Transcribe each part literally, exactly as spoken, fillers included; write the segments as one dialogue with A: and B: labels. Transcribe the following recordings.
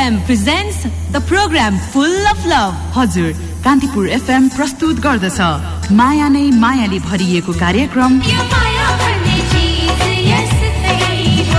A: M presents the program Full of Love. हजुर Kantipur F M प्रस्तुत गर्दछ माया नै मायाले भरिएको कार्यक्रम यो माया भन्ने चीज यस्तै हो.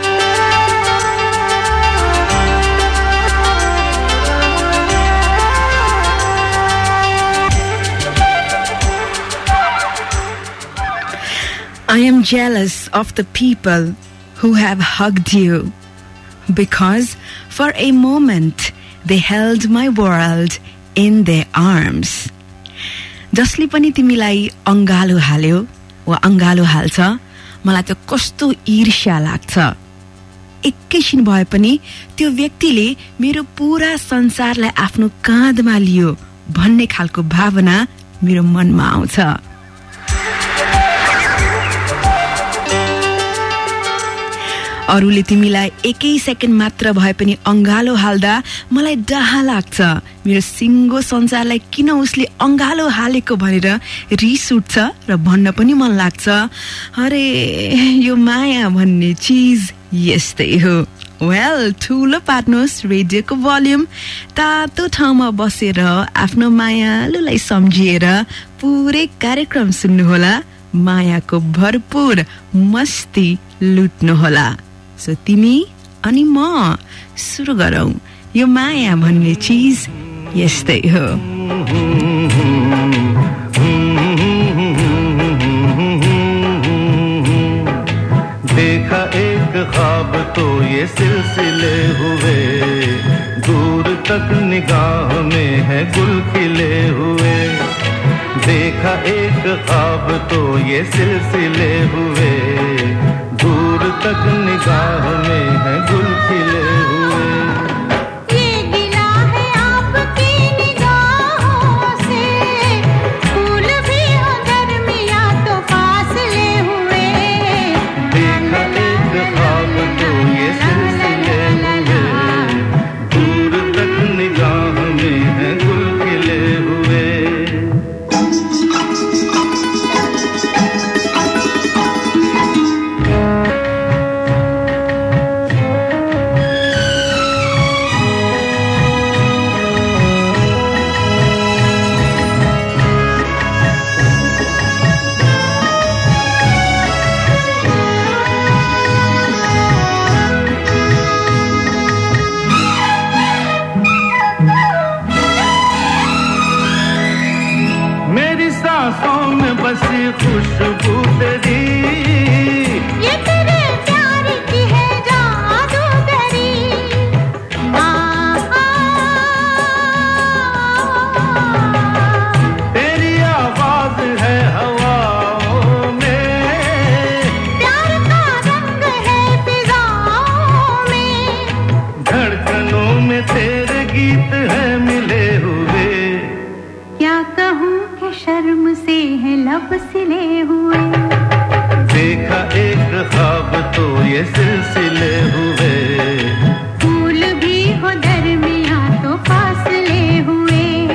A: I am jealous of the people who have hugged you, because for a moment they held my world in their arms. जसले पनि तिमीलाई अंगालो हाल्यो वा अंगालो हाल्छ मलाई त कस्तो ईर्ष्या लाग्छ. एकैछिन भए पनि त्यो व्यक्तिले मेरो पूरा संसारलाई आफ्नो काँधमा लियो भन्ने खालको भावना मेरो मनमा आउँछ. अरूले तिमीलाई एकै सेकेन्ड मात्र भए पनि अंगालो हाल्दा मलाई डाहा लाग्छ. मेरो सिंगो संसारलाई किन उसले अंगालो हालेको भनेर रिस उठ्छ र भन्न पनि मन लाग्छ, अरे यो माया भन्ने चीज यस्तै हो. वेल, ठुलो पार्नुहोस् रेडियोको भोल्युम, तातो ठाउँमा बसेर आफ्नो मायालुलाई सम्झिएर पुरै कार्यक्रम सुन्नुहोला. मायाको भरपूर मस्ती लुट्नुहोला. सो तिमी अनि म सुरु गरौं. यो माया भन्ने चीज यस्तै हो.
B: देखा एक ख्वाब तो ये सिलसिले हुए, दूर तक निगाह में है गुल खिले हुए. देखा एक ख्वाब तो ये सिलसिले हुए, दूर तक निगाह में है गुल खिले हुए.
C: ये गिला है आपकी निगाहों से, फूल भी हो दरमिया तो फासले हुए.
B: देखा एक ख्वाब तो ये सिलसिले हुए, दूर तक निगाह में है गुल खिले हुए. बसी खुशबू तेरी,
C: ये तेरे प्यार की है जादूगरी. आ, आ,
B: तेरी आवाज है हवाओं में,
C: प्यार का रंग है फिजाओं में.
B: धड़कनों में तेरे गीत है मिले हुए.
C: क्या कहूँ कि शर्म से है लब सिले हुए.
B: देखा एक ख्वाब तो ये सिलसिले हुए,
C: फूल भी हो दरमिया तो फासले हुए.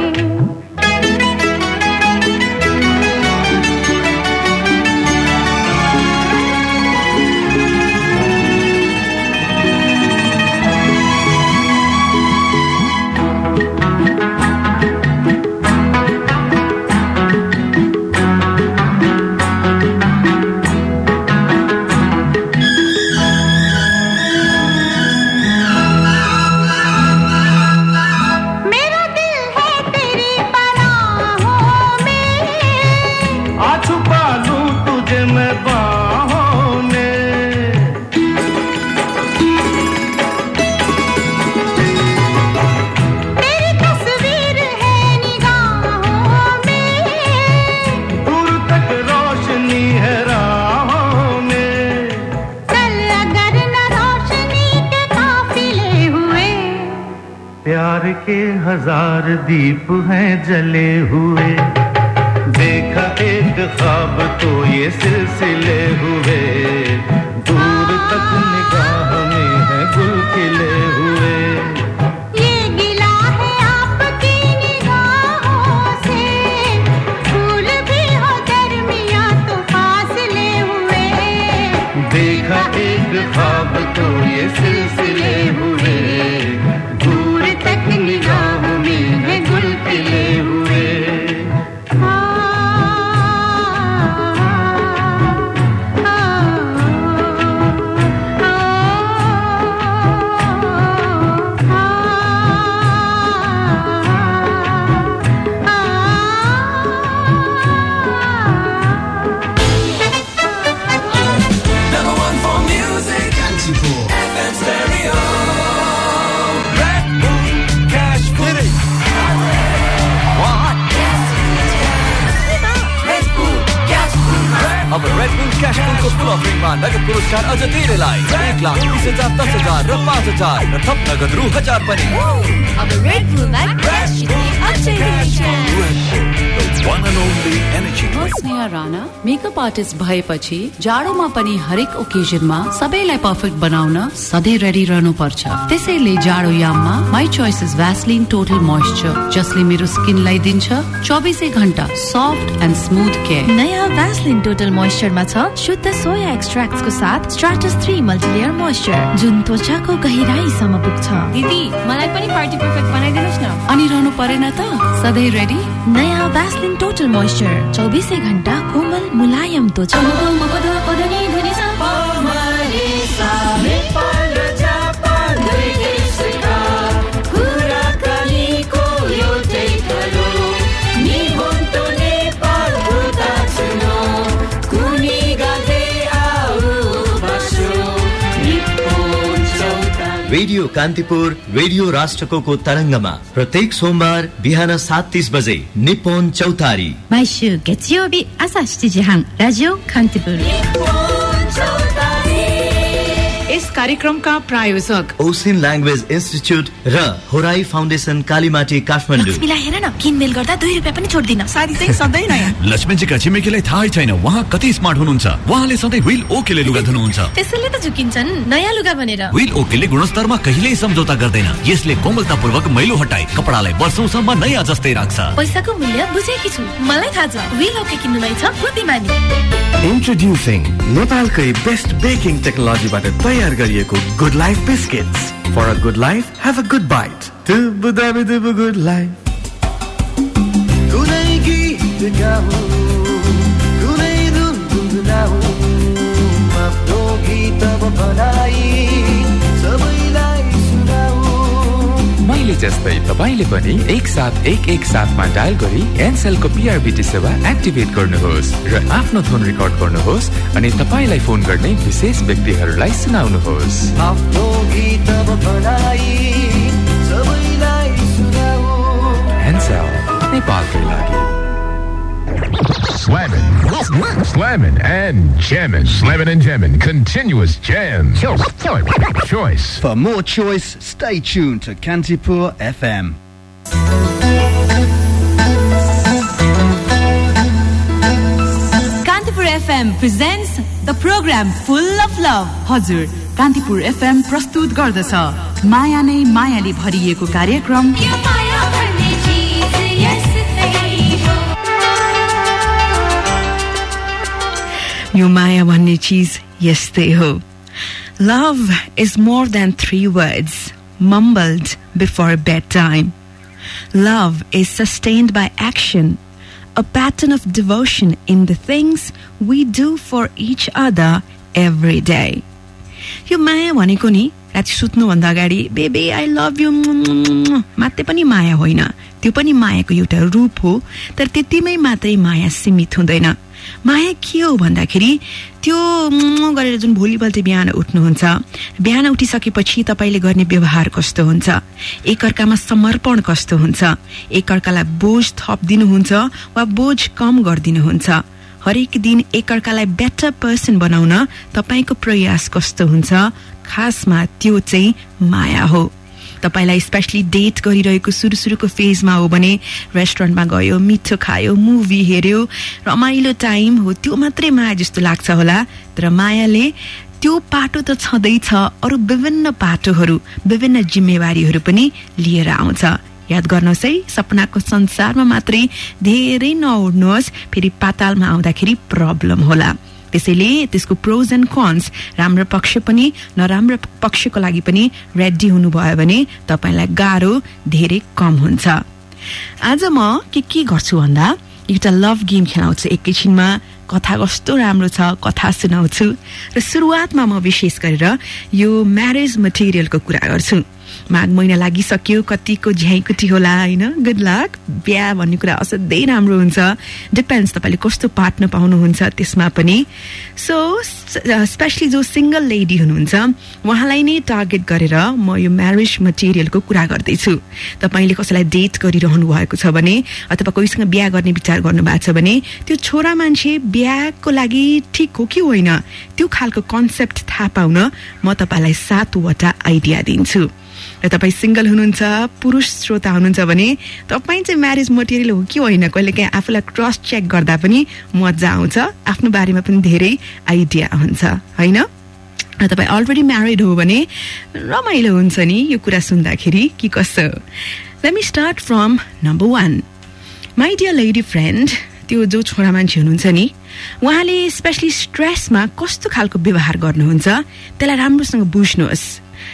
B: के हजार दीप हैं जले हुए. देखा एक ख्वाब तो ये सिलसिले हुए, दूर तक निगाह में है गुल खिले हुए.
C: ये गिला है आपकी निगाहों से, फूल भी हो दरमिया तो फासले हुए.
B: देखा एक ख्वाब तो ये सिलसिले हुए,
D: स्कुलको फुल अफरिङमा नगद पुरस्कार अझ धेरैलाई एक लाख बीस हजार दस हजार र पाँच हजार र थप नगद रु हजार पनि।
E: अब रेड बुलमा क्रास जित्ने अझै धेरै छ।
D: one and only energy drink.
F: Sneha Rana makeup artist भएपछि जाडोमा पनि हरेक ओकेजनमा सबैलाई पर्फेक्ट बनाउन सधैँ रेडी रहनु पर्छ। त्यसैले जाडो याममा my choice is Vaseline total moisture, जसले मेरो स्किनलाई दिन्छ चौबिसै घण्टा सफ्ट एन्ड स्मुथ केयर।
E: नयाँ भ्यासलिन टोटल मोइस्चरमा छ शुद्ध सोया एक्सट्र्याक्टको साथ स्ट्राटस थ्री मल्टिलेयर मोइस्चर, जुन त्वचाको गहिराईसम्म पुग्छ। दिदी मलाई पनि पार्टी पर्फेक्ट बनाइदिनुस् न।
F: अनि रहनु परेन त सधैँ रेडी।
E: नयाँ भ्यासलिन टोटल मोइस्चर, चौबिसै घण्टा कोमल मुलायम त्वचा।
G: रेडियो कान्तिपुर रेडियो राष्ट्रको तरङ्गमा प्रत्येक सोमबार बिहान सात तीस बजे निप्पोन चौतारी।
E: 毎週月曜日朝しちじはんラジオカンティプル。
A: यस कार्यक्रमका प्रायोजक
G: ओसिन ल्याङ्ग्वेज इन्स्टिच्युट र होराई फाउन्डेसन कालीमाटी काठमाडौँ।
E: लक्ष्मीलाई हेर न, किनमेल गर्दा दुई रुपियाँ पनि छोड्दिन। साडी चाहिँ सधैँ नयाँ।
D: लक्ष्मीजीका छिमेकीलाई थाहै छैन उहाँ कति स्मार्ट हुनुहुन्छ। उहाँले सधैँ व्हील ओकेले लुगा धुनुहुन्छ।
E: त्यसैले त झुकिन्छन् नयाँ लुगा भनेर।
D: व्हील ओकेले गुणस्तरमा कहिल्यै सम्झौता गर्दैन। यसले कोमलतापूर्वक मैलो हटाई कपडालाई वर्षौंसम्म नयाँ जस्तै राख्छ।
E: पैसाको मूल्य बुझेकी छु, मलाई थाहा छ। व्हील ओके किन्नुमै छ बुद्धिमानी।
H: Introducing नेपालकै बेस्ट बेकिङ टेक्नोलोजीबाट तयार गरिएको good life biscuits. For a good life, have a good bite. Dubu dabu dubu good life.
B: कुनै गीत गाऊ, कुनै धुन गुनगुनाऊ, आफ्नो गीत बनाई सबैलाई सुनाऊ।
I: मैले जस्तै तपाईले पनि एक साथ एक एक साथमा डायल गरी एनसेलको पीआरबीटी सेवा एक्टिभेट गर्नुहोस् र आफ्नो धुन रेकर्ड गर्नुहोस् अनि तपाईलाई फोन गर्ने विशेष व्यक्तिहरूलाई सुनाउनुहोस्।
B: आफ्नो गीत बनाई सबैलाई सुनाऊ।
I: एनसेल नेपालकै लागि।
J: Slammin', slammin' and jammin', slammin' and jammin', continuous jams. Choice.
H: For more choice, stay tuned to Kantipur F M.
F: Kantipur F M presents the program Full of Love. हजुर, कान्तिपुर एफएम प्रस्तुत गर्दछ माया नै मायाले भरिएको कार्यक्रम
A: यो माया भन्ने चीज यस्तै हो। Love is more than three words mumbled before bedtime. Love is sustained by action, a pattern of devotion in the things we do for each other every day. यो माया भनेको नि राति सुत्नुभन्दा अगाडि बेबी आई लभ यु मात्रै पनि माया होइन, त्यो पनि मायाको एउटा रूप हो। तर त्यतिमै मात्रै माया सीमित हुँदैन। माया के हो भन्दाखेरि त्यो गरेर जुन भोलिपल्ट बिहान उठ्नुहुन्छ, बिहान उठिसकेपछि तपाईँले गर्ने व्यवहार कस्तो हुन्छ, एकअर्कामा समर्पण कस्तो हुन्छ, एकअर्कालाई बोझ थपिदिनुहुन्छ वा बोझ कम गरिदिनुहुन्छ, हरेक दिन एकअर्कालाई बेटर पर्सन बनाउन तपाईँको प्रयास कस्तो हुन्छ, खासमा त्यो चाहिँ माया हो। तपाईलाई स्पेशली डेट गरिरहेको सुरु सुरुको फेजमा हो भने रेस्टुरेन्टमा गयो, मिठो खायो, मुभी हेर्यो, रमाइलो टाइम हो, त्यो मात्रै माया जस्तो लाग्छ होला। तर मायाले त्यो पाटो त छँदैछ, अरू विभिन्न पाटोहरू, विभिन्न जिम्मेवारीहरू पनि लिएर आउँछ। याद गर्नुहोस् है, सपनाको संसारमा मात्रै धेरै नउड्नुहोस्, फेरि पातालमा आउँदाखेरि प्रब्लम होला। त्यसैले त्यसको प्रोज एन्ड कन्स, राम्रो पक्ष पनि नराम्रो पक्षको लागि पनि रेडी हुनुभयो भने तपाईलाई गाह्रो धेरै कम हुन्छ। आज म के के गर्छु भन्दा एउटा लभ गेम खेलाउँछु। एकैछिनमा कथा कस्तो राम्रो छ कथा सुनाउँछु र सुरुवातमा म विशेष गरेर यो म्यारेज मटेरियलको कुरा गर्छु। माघ महिना लागिसक्यो, कतिको झ्याइकुटी होला होइन, गुड लक। बिहा भन्ने कुरा असाध्यै राम्रो हुन्छ, डिपेन्ड्स तपाईँले कस्तो पार्टनर पाउनुहुन्छ त्यसमा पनि। सो स्पेसली जो सिंगल लेडी हुनुहुन्छ उहाँलाई नै टार्गेट गरेर म यो म्यारेज मटेरियलको कुरा गर्दैछु। तपाईँले कसैलाई डेट गरिरहनु भएको छ भने अथवा कोहीसँग बिहा गर्ने विचार गर्नु भएको छ भने त्यो छोरा मान्छे बिहाको लागि ठिक हो कि होइन त्यो खालको कन्सेप्ट थाहा पाउन म तपाईलाई सातवटा आइडिया दिन्छु। र तपाईँ सिंगल हुनुहुन्छ, पुरुष श्रोता हुनुहुन्छ भने तपाईँ चाहिँ म्यारेज मटेरियल हो कि होइन कहिलेकाहीँ आफूलाई क्रस चेक गर्दा पनि मजा आउँछ, आफ्नो बारेमा पनि धेरै आइडिया हुन्छ होइन। र तपाईँ अलरेडी म्यारिड हो भने रमाइलो हुन्छ नि यो कुरा सुन्दाखेरि कि कसो। Let me start from number one. My dear lady friend, त्यो जो छोरा मान्छे हुनुहुन्छ नि उहाँले स्पेसली स्ट्रेसमा कस्तो खालको व्यवहार गर्नुहुन्छ त्यसलाई राम्रोसँग बुझ्नुहोस्।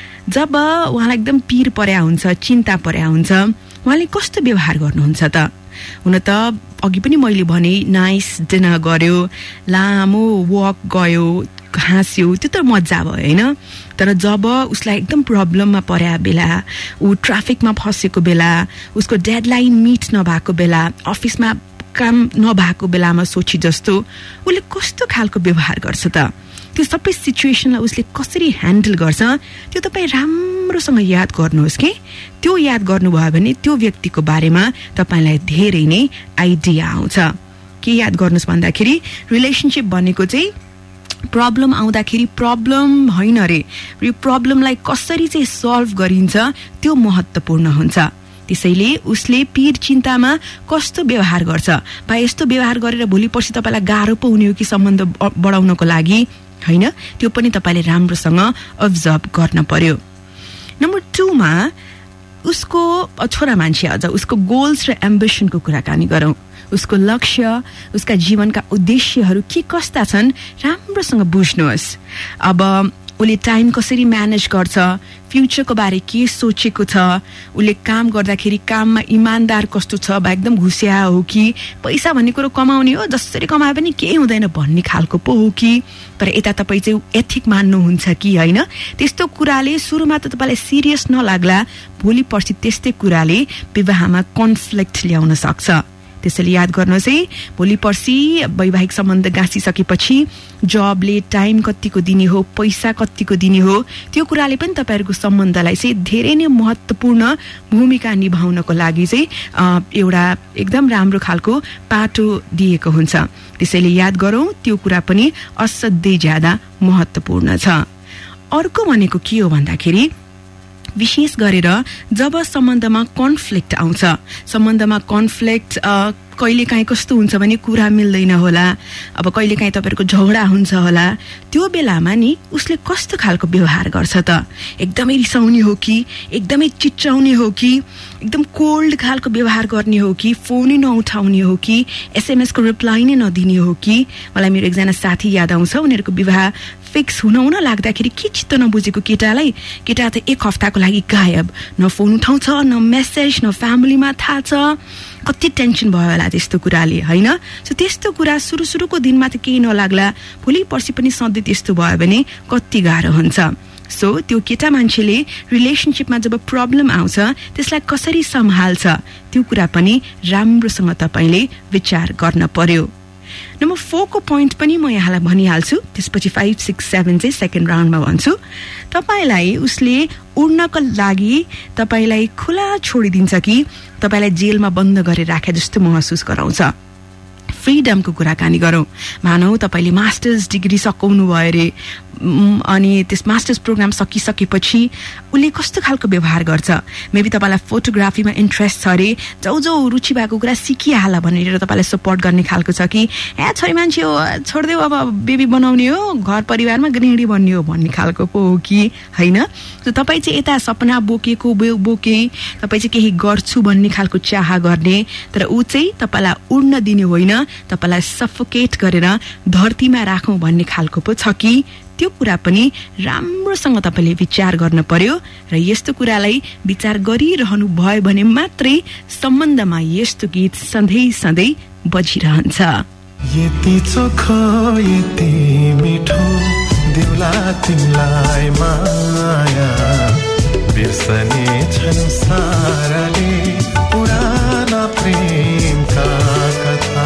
A: जब उहाँलाई एकदम पीर पर्या हुन्छ, चिन्ता पर्या हुन्छ, उहाँले कस्तो व्यवहार गर्नुहुन्छ त? हुन त अघि पनि मैले भने नाइस डिनर गर्यो, लामो वक गयो, हाँस्यो, त्यो त मजा भयो होइन। तर जब उसलाई एकदम प्रब्लममा पर्या बेला, ऊ ट्राफिकमा फसेको बेला, उसको डेडलाइन मिट नभएको बेला, अफिसमा काम नभएको बेलामा सोची जस्तो उसले कस्तो खालको व्यवहार गर्छ त? त्यो सबै सिचुएसनलाई उसले कसरी ह्यान्डल गर्छ त्यो तपाईँ राम्रोसँग याद गर्नुहोस् कि त्यो याद गर्नुभयो भने त्यो व्यक्तिको बारेमा तपाईँलाई धेरै नै आइडिया आउँछ। के याद गर्नुहोस् भन्दाखेरि रिलेसनसिप भनेको चाहिँ प्रब्लम आउँदाखेरि प्रब्लम होइन रे, यो प्रब्लमलाई कसरी चाहिँ सल्भ गरिन्छ त्यो महत्त्वपूर्ण हुन्छ। त्यसैले उसले पीर चिन्तामा कस्तो व्यवहार गर्छ, भाइ यस्तो व्यवहार गरेर भोलि पर्सि तपाईँलाई गाह्रो पो हुने हो कि सम्बन्ध बढाउनको लागि होइन, त्यो पनि तपाईँले राम्रोसँग अब्जर्भ गर्न पर्यो। नम्बर टूमा उसको छोरा मान्छे अझ उसको गोल्स र एम्बिसनको कुराकानी गरौँ। उसको लक्ष्य, उसका जीवनका उद्देश्यहरू के कस्ता छन् राम्रोसँग बुझ्नुहोस्। अब उसले टाइम कसरी म्यानेज गर्छ, फ्युचरको बारे के सोचेको छ, उसले काम गर्दाखेरि काममा इमान्दार कस्तो छ, बा एकदम घुस्या हो कि, पैसा भन्ने कुरो कमाउने हो जसरी कमाए पनि केही हुँदैन भन्ने खालको पो हो कि, तर यता तपाईँ चाहिँ एथिक मान्नुहुन्छ कि होइन। त्यस्तो कुराले सुरुमा त तपाईँलाई सिरियस नलाग्ला, भोलि पर्सि त्यस्तै कुराले विवाहमा कन्फ्लिक्ट ल्याउन सक्छ। त्यसैले याद गर्नुहोस् है, भोलि पर्सि वैवाहिक सम्बन्ध गाँसिसकेपछि जबले टाइम कतिको दिने हो, पैसा कतिको दिने हो, त्यो कुराले पनि तपाईँहरूको सम्बन्धलाई चाहिँ धेरै नै महत्त्वपूर्ण भूमिका निभाउनको लागि चाहिँ एउटा एकदम राम्रो खालको पाटो दिएको हुन्छ। त्यसैले याद गरौँ त्यो कुरा पनि असाध्यै ज्यादा महत्त्वपूर्ण छ। अर्को भनेको के हो भन्दाखेरि विशेष गरेर जब सम्बन्धमा कन्फ्लिक्ट आउँछ, सम्बन्धमा कन्फ्लिक्ट कहिलेकाहीँ कस्तो हुन्छ भने कुरा मिल्दैन होला, अब कहिलेकाहीँ तपाईँहरूको झगडा हुन्छ होला, त्यो बेलामा नि उसले कस्तो खालको व्यवहार गर्छ त? एकदमै रिसाउने हो कि, एकदमै चिच्चाउने हो कि, एकदम कोल्ड खालको व्यवहार गर्ने हो कि, फोनै नउठाउने हो कि, एसएमएसको रिप्लाई नै नदिने हो कि? मलाई मेरो एकजना साथी याद आउँछ, उनीहरूको विवाह फिक्स हुन हुन लाग्दाखेरि के चित्त नबुझेको केटालाई, केटा त एक हप्ताको लागि गायब, न फोन उठाउँछ, न मेसेज, न फ्यामिलीमा थाहा छ। कति टेन्सन भयो होला त्यस्तो कुराले होइन। सो त्यस्तो कुरा सुरु सुरुको दिनमा त केही नलाग्ला, भोलि पर्सि पनि सधैँ त्यस्तो भयो भने कति गाह्रो हुन्छ। सो त्यो केटा मान्छेले रिलेसनसिपमा जब प्रब्लम आउँछ त्यसलाई कसरी सम्हाल्छ त्यो कुरा पनि राम्रोसँग तपाईँले विचार गर्न पर्यो। नम्बर फोरको पोइन्ट पनि म यहाँलाई भनिहाल्छु, त्यसपछि फाइभ सिक्स सेभेन चाहिँ सेकेन्ड राउन्डमा भन्छु। तपाईँलाई उसले उड्नको लागि तपाईँलाई खुला छोडिदिन्छ कि तपाईँलाई जेलमा बन्द गरेर राखे जस्तो महसुस गराउँछ। फ्रिडमको कुराकानी गरौँ। मानौ तपाईँले मास्टर्स डिग्री सकाउनु भयो अरे, अनि त्यस मास्टर्स प्रोग्राम सकिसकेपछि उसले कस्तो खालको व्यवहार गर्छ? मेबी तपाईँलाई फोटोग्राफीमा इन्ट्रेस्ट छ अरे, जाउ जाउ रुचि भएको कुरा सिकिहाल भनेर तपाईँलाई सपोर्ट गर्ने खालको छ कि ए छोरी मान्छे हो छोडिदेऊ अब बेबी बनाउने हो, घर परिवारमा गृहिणी बन्ने हो भन्ने खालको पो हो कि होइन? तपाईँ चाहिँ यता सपना बोकेको बोके तपाईँ चाहिँ केही गर्छु भन्ने खालको चाह गर्ने, तर ऊ चाहिँ तपाईँलाई उड्न दिने होइन, तपाईलाई सफोकेट गरेर धरतीमा राखौं भन्ने खालको पो छ कि? त्यो कुरा पनि राम्रोसँग तपाईले विचार गर्न पर्यो। र यस्तो कुरालाई विचार गरिरहनु भयो भने मात्रै सम्बन्धमा यस्तो गीत सधैँ सधैँ बजिरहन्छ।
K: यति चोखो यति मिठो दिउला तिमीलाई माया, बिर्सने छन् साराले पुराना प्रेमका कथा।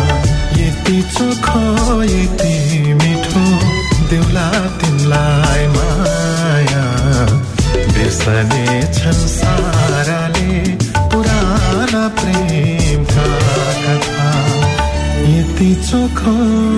K: यति चोखो यति मिठो दिउला तिमीलाई माया, बिर्सने छन् साराले पुराना प्रेमका कथा। यति चोखो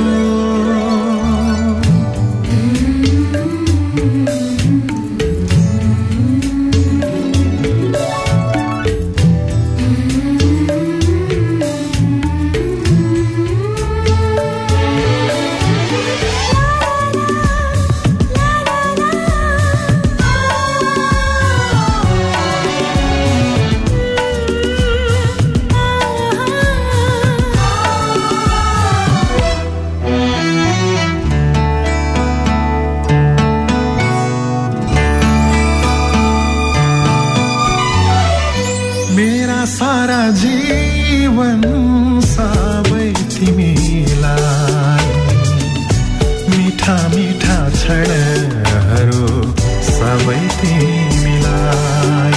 K: सारा जीवन सबै तिमीलाई मिठा मिठा क्षणहरू सबै तिमीलाई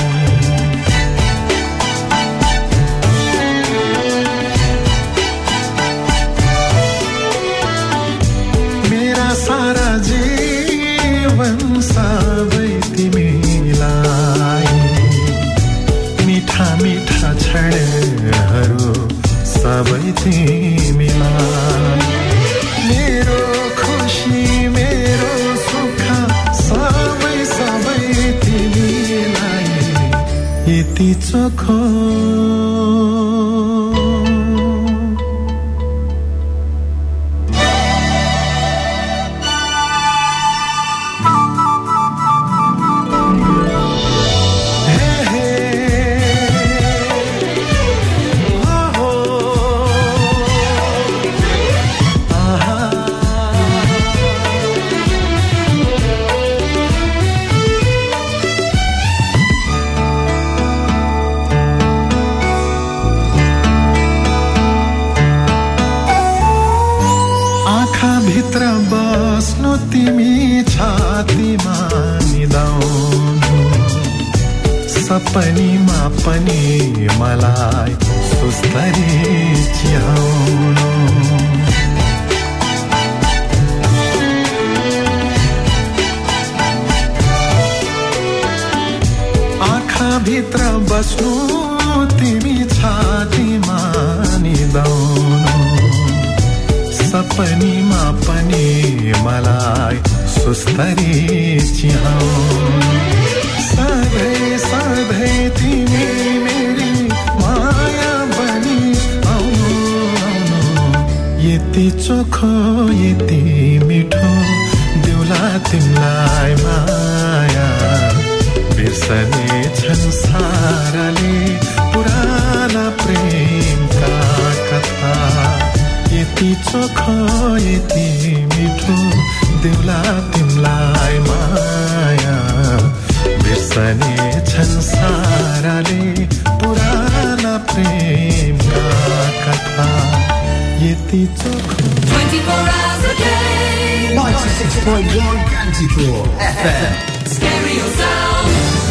K: मेरा सारा जीवन सबै तिमीलाई मिठा मिठा क्षणहरू सबै तिमीलाई मेरो खुसी मेरो सुख सबै सबै तिमीलाई यति चोखो भित्र बस्नु तिमी छातीमा निदाउनु सपनीमा पनि मलाई सुस्तरी चिहाउनु आँखा भित्र बस्नु तिमी छातीमा निदाउनु सपनीमा पनि मलाई सुस्तरी चिहाउनु सधैँ सधैँ तिमी मेरी माया बनी आउनु आउनु यति चोखो यति मिठो दिउला तिमीलाई माया बिर्सने छन् साराले पुराना प्रेमका कथा यति चोखो यति मिठो दिउला तिमीलाई माया बिर्सने छन् साराले पुराना प्रेमका कथा यति चोखो
L: twenty-four hours a day
M: ninety-six point one Cantipur F M
L: Stereo sound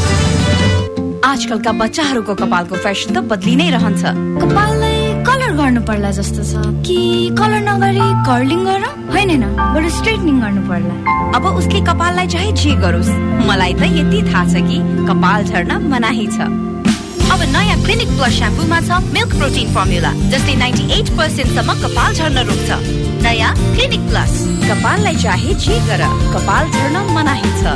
N: आजकलका बच्चाहरूको कपालको फेसन त बदलि नै रहन्छ
E: कपाललाई कलर गर्नु पर्ला जस्तो छ कि कलर नगरी कर्लिङ गरौँ हैन हैन बरु स्ट्रेटनिङ गर्नु पर्ला
N: अब उसले कपाललाई चाहे जे गरोस् मलाई त यति थाहा छ कि कपाल झर्न मनाही छ अब नयाँ क्लिनिक प्लस स्याम्पूमा छ मिल्क प्रोटिन फर्मुला जसले अठानब्बे प्रतिशत सम्म कपाल झर्न रोक्छ नयाँ क्लिनिक प्लस कपाललाई चाहे जे गर कपाल झर्न मनाही छ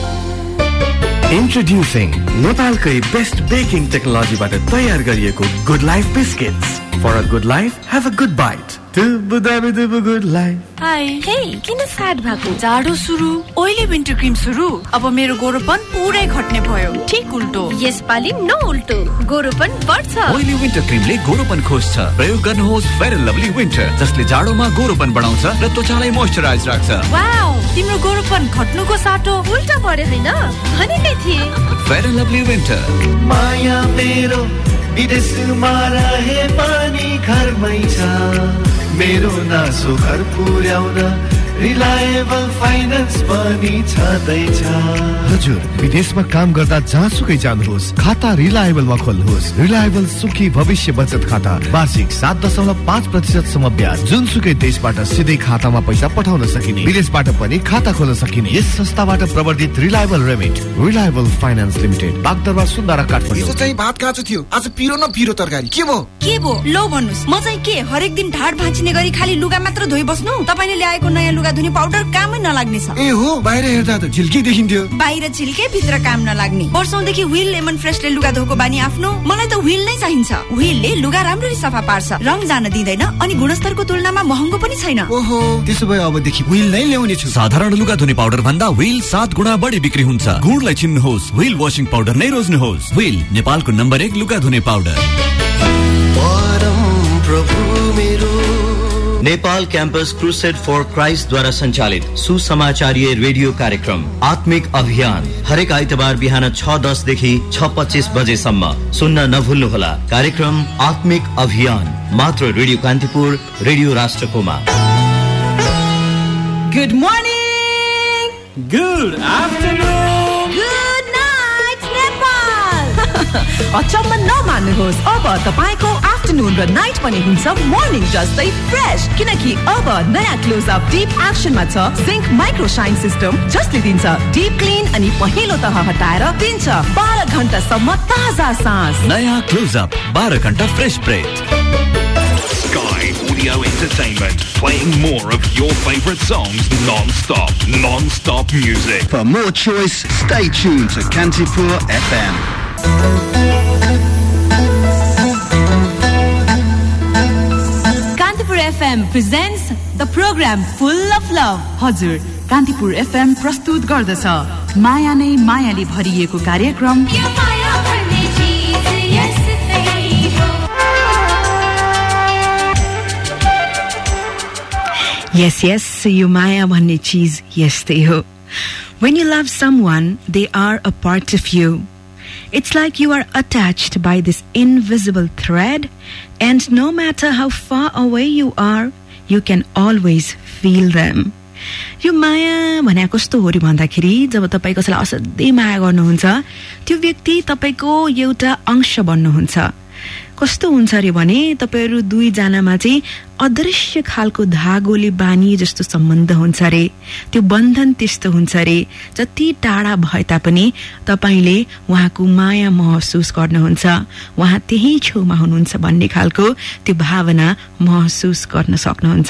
H: Introducing नेपालकै बेस्ट बेकिङ टेक्नोलोजीबाट तयार गरिएको good life biscuits For a good life, have a good bite. Dubu dabu dubu good life.
E: Hi. Hey, किन sad भएको? जाडो सुरु, ओइली विन्टर क्रीम सुरु. अब मेरो गोरोपन पुरै घट्ने भयो. ठीक उल्टो.
N: यसपालि न उल्टो. गोरोपन बढ्छ.
D: ओइली विन्टर क्रीमले गोरोपन खोज्छ. प्रयोग गर्नुहोस् फेयर एन्ड लभली विन्टर जसले जाडोमा गोरोपन बढाउँछ र त्वचालाई मोइस्चराइज राख्छ.
E: वाउ, तिम्रो गोरोपन घट्नुको साटो
N: उल्टा पर्यो हैन? भनेकै थिए.
D: Fair and lovely winter.
B: माया मेरो विदेशमा रहे पनि घरमै छ मेरो नासो घर पुर्याउन
K: रिलायबल फाइनेन्स पनि छँदैछ।
H: हजुर, विदेशमा काम गर्दा जहाँसुकै जानुहोस्, खाता रिलायबलमा खोल्नुहोस्। रिलायबल सुखी भविष्य बचत खाता, वार्षिक सात दशमलव पाँच प्रतिशत सम्म ब्याज, जुनसुकै देशबाट सिधै खातामा पैसा पठाउन सकिने, विदेशबाट पनि खाता खोल्न सकिने यस संस्थाबाट प्रवर्धित reliable remit, reliable finance limited, Bagdarbar Sundhara Kathmandu.
M: हिजो चाहिँ भात काँचो थियो, आज पिरो न पिरो तरकारी। के भो
N: के भो लो भन्नुस्, म चाहिँ के हरेक दिन ढाड भाँचिने गरी खाली लुगा मात्र धोइ बस्नु? तपाईले ल्याएको नयाँ लुगा धुने पाउडर कामै नलाग्ने छ।
M: ए हो, बाहिर हेर्दा त झिल्की देखिन्थ्यो।
N: बाहिर झिल्के भित्र काम नलाग्ने। वर्षौंदेखि व्हील लेमन फ्रेशले लुगा धोको बानी आफ्नो। मलाई त व्हील नै चाहिन्छ। व्हीलले लुगा राम्ररी सफा पार्छ, रङ जान दिँदैन अनि गुणस्तरको तुलनामा महँगो पनि छैन।
M: ओहो, त्यसो भए अबदेखि व्हील नै ल्याउने छु।
D: साधारण लुगा धुने पाउडर भन्दा व्हील सात गुणा बढी बिक्री हुन्छ। गुणलाई चिन्नुहोस्, व्हील वाशिङ पाउडर नै रोज्नुहोस्। व्हील नेपालको नम्बर एक लुगा धुने powder.
G: Nepal campus crusade for Christ द्वारा सञ्चालित सुसमाचारीय रेडियो कार्यक्रम आत्मिक अभियान हरेक आइतबार बिहान छ दस देखि छ पच्चीस बजेसम्म सुन्न नभुल्नुहोला। कार्यक्रम आत्मिक अभियान मात्र रेडियो कान्तिपुर, रेडियो राष्ट्रकोमा।
A: Good morning,
O: good afternoon,
A: good night Nepal. अचम्म नमान्नुहोस्, अब तपाईको आफ्टरनुन र नाइट पनि हुन्छ मर्निङ जस्तै फ्रेश, किनकि अब नयाँ क्लोज अप डीप एक्सनमा छ जिंक माइक्रो शाइन सिस्टम, जसले दिन्छ डीप क्लिन अनि पहेँलो तह हटाएर दिन्छ बाह्र घण्टासम्म ताजा सास।
D: नयाँ क्लोज अप बाह्र घण्टा fresh breath.
J: Sky Audio Entertainment, playing more of your favorite songs non-stop, non-stop music.
P: For more choice, stay tuned to Kantipur F M.
F: Kantipur F M presents the program Full of Love. हजुर, Kantipur FM प्रस्तुत गर्दछ माया नै मायाले भरिएको कार्यक्रम
A: Yes, yes, यो माया भन्ने चीज यस्तै हो. When you love someone, they are a part of you. It's like you are attached by this invisible thread, and no matter how far away you are, you can always feel them. यो माया भने कस्तो हो रे भन्दाखेरि जब तपाई कसैलाई असाध्यै माया गर्नुहुन्छ, त्यो व्यक्ति तपाईको एउटा अंश बन्नुहुन्छ. कस्तो हुन्छ रे भने तपाईहरु दुई जनामा चाहिँ अदृश्य खालको धागोले बानी जस्तो सम्बन्ध हुन्छ रे. त्यो बन्धन त्यस्तो हुन्छ रे, जति टाढा भए तापनि तपाईले उहाँको माया महसुस गर्नुहुन्छ, उहाँ त्यही छेउमा हुनुहुन्छ भन्ने खालको त्यो भावना महसुस गर्न सक्नुहुन्छ.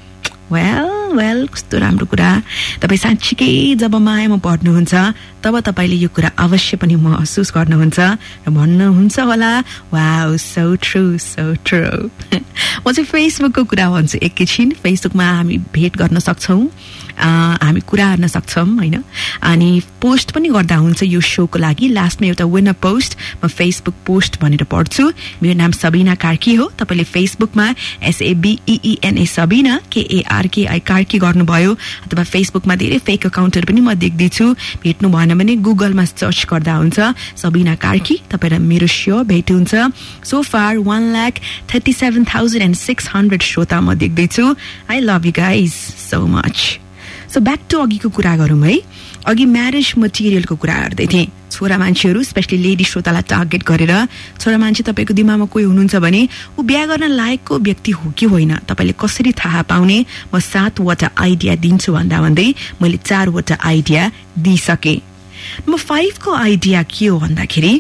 A: वेल वेल कस्तो राम्रो कुरा. तपाई साँच्चीकै जब मायामा पर्नुहुन्छ तब तपाईले यो कुरा अवश्य पनि महसुस गर्नुहुन्छ र भन्नुहुन्छ होला, wow so true so true. म चाहिँ फेसबुकको कुरा भन्छु एकैछिन. फेसबुकमा हामी भेट गर्न सक्छौं, हामी कुरा गर्न सक्छौं हैन, अनि पोस्ट पनि गर्दा हुन्छ यो शोको लागि. लास्टमा एउटा विनर पोस्ट म फेसबुक पोस्ट भनेर पढ्छु. मेरो नाम सबिना कार्की हो. तपाईले फेसबुकमा एसएबीईएनए सबिना केएआरकेआई कार्की गर्नुभयो, अथवा फेसबुकमा धेरै फेक अकाउन्टहरु पनि म देख्दैछु, भेट्नु भएन भने गुगलमा सर्च गर्दा हुन्छ सबिना कार्की, तपाईलाई मेरो शो भेट हुन्छ. So far one lakh thirty-seven thousand six hundred श्रोता म देख्दैछु. I love you guys so much. So back to अघिको कुरा गरौँ है. अघि म्यारेज मटेरियलको कुरा गर्दै थिएँ. छोरा मान्छेहरू स्पेशली लेडी श्रोतालाई टार्गेट गरेर, छोरा मान्छे तपाईको दिमागमा कोही हुनुहुन्छ भने ऊ बिहा गर्न लायकको व्यक्ति हो कि होइन तपाईले कसरी थाहा पाउने, म सातवटा आइडिया दिन्छु भन्दा भन्दै मैले चारवटा आइडिया दिइसके. म फाइभको आइडिया के हो भन्दाखेरि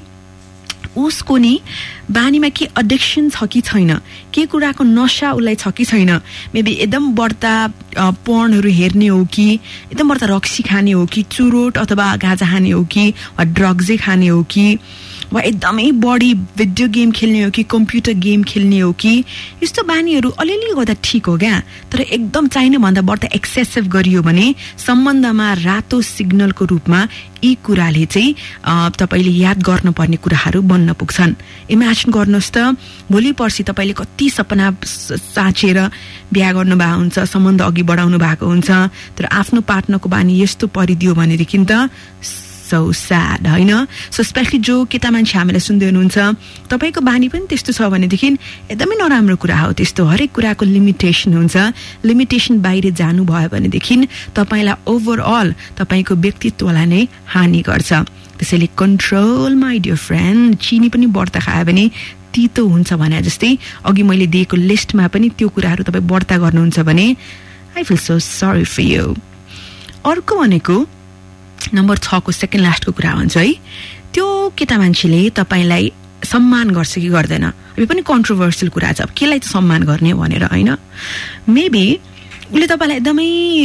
A: उसको नि बानीमा के एडिक्सन छ कि छैन, के कुराको नशा उसलाई छ कि छैन. मेबी एकदम बढ्ता पर्नहरू हेर्ने हो कि, एकदम बढ्ता रक्सी खाने हो कि, चुरोट अथवा गाँजा खाने हो कि, वा ड्रग्सै खाने हो कि, वा एकदमै बढी भिडियो गेम खेल्ने हो कि, कम्प्युटर गेम खेल्ने हो कि. यस्तो बानीहरू अलिअलि गर्दा ठिक हो क्या, तर एकदम चाहिने भन्दा बढ्ता एक्सेसिभ गरियो भने सम्बन्धमा रातो सिग्नलको रूपमा यी कुराले चाहिँ तपाईले याद गर्नुपर्ने कुराहरू बन्न पुग्छन्. इमेजिन गर्नुहोस् त, भोलि पर्सि तपाईले कति सपना साँचेर बिहा गर्नु भएको हुन्छ, सम्बन्ध अघि बढाउनु भएको हुन्छ, तर आफ्नो पार्टनरको बानी यस्तो परिदियो भनेदेखि त so sad हैन सो स्पेशली जो केटा मान्छे हामीलाई सुन्दै हुनुहुन्छ तपाईको बानी पनि त्यस्तो छ भनेदेखि एकदमै नराम्रो कुरा हो त्यस्तो हरेक कुराको लिमिटेसन हुन्छ लिमिटेसन बाहिर जानु भयो भनेदेखि तपाईलाई ओभरअल तपाईको व्यक्तित्वलाई नै हानि गर्छ त्यसैले कन्ट्रोल माइ डियर फ्रेन्ड चिनी पनि बढ्ता खायो भने तीतो हुन्छ भने जस्तै अघि मैले दिएको लिस्टमा पनि त्यो कुराहरु तपाई बढ्ता गर्नुहुन्छ भने I feel so sorry for you अर्को भनेको नम्बर छ को सेकेन्ड लास्टको कुरा हुन्छ है त्यो केटा मान्छेले तपाईलाई सम्मान गर्छ कि गर्दैन यो पनि कन्ट्रोभर्सियल कुरा छ केलाई त सम्मान गर्ने भनेर हैन मेबी उले तपाईलाई एकदमै